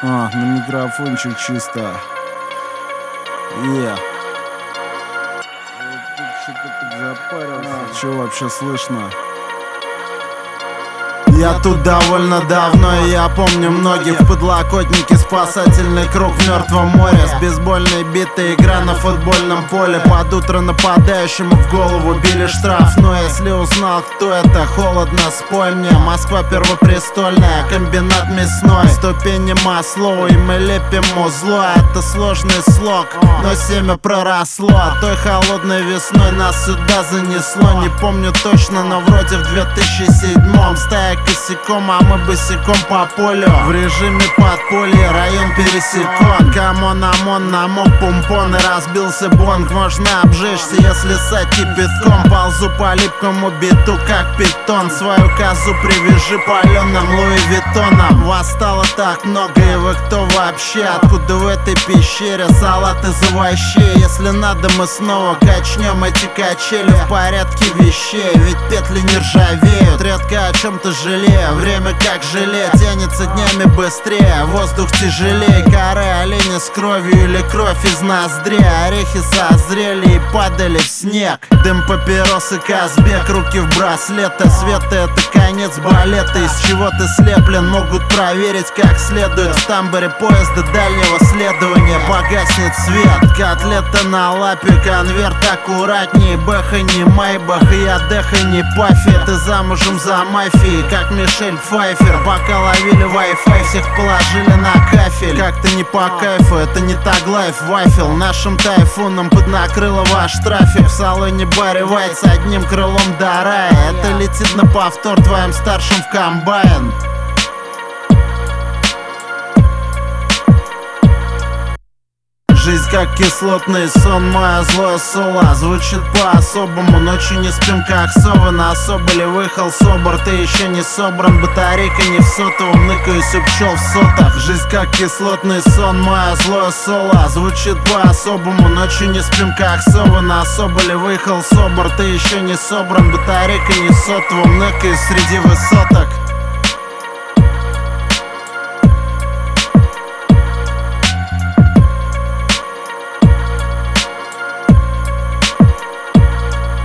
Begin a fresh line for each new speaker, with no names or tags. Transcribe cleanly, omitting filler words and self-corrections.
На микрофончик чисто. Что вообще слышно? Я тут довольно давно, и я помню многих в подлокотнике. Спасательный круг в мертвом море, с бейсбольной битой, игра на футбольном поле. Под утро нападающему в голову били штраф. Но если узнал, кто это, холодно, спой мне. Москва первопрестольная, комбинат мясной, ступени Маслоу, и мы лепим узло. Это сложный слог, но семя проросло. Той холодной весной нас сюда занесло. Не помню точно, но вроде в 2007-м. Стая косяком, а мы босиком по полю. В режиме подполья район пересекон. Камон, ОМОН, намок пумпон и разбился бонг. Можно обжечься, если сать кипятком. Ползу по липкому биту, как питон. Свою козу привяжи паленым Луи Виттоном. Вас стало так много, и вы кто вообще? Откуда в этой пещере салат из овощей? Если надо, мы снова качнем эти качели. В порядке вещей, ведь петли не ржавеют. Редко о чем-то жалею. Время как желе, тянется днями быстрее. Воздух тяжелее, коры оленя с кровью или кровь из ноздрей. Орехи созрели и падали в снег. Дым папиросы Казбек, руки в браслеты. Света — это конец балета. Из чего ты слеплен, могут проверить как следует. В тамбуре поезда дальнего следования погаснет свет. Котлета на лапе, конверт аккуратней. Бэха не Майбах, и я Деха не Пафи. Ты замужем за мафией, как Мишель Пфайфер. Пока ловили Wi-Fi, всех положили на кафель. Как-то не по кайфу, это не Таглайф Вафел. Нашим тайфуном поднакрыло ваш трафик. В салоне Барри Вайт с одним крылом до рая. Это летит на повтор твоим старшим в комбайн. Жизнь как кислотный сон, моя злое соло звучит по-особому. Ночью не спим как совы, на Соболе собор. Ты еще не собран, батарейка не в сотовом. Ныкаюсь у пчел в сотах. Жизнь как кислотный сон, моя злое соло звучит по-особому. Ночью не спим как совы, на Соболе собор. Ты еще не собран, батарейка не в сотовом. Ныкаюсь среди высоток.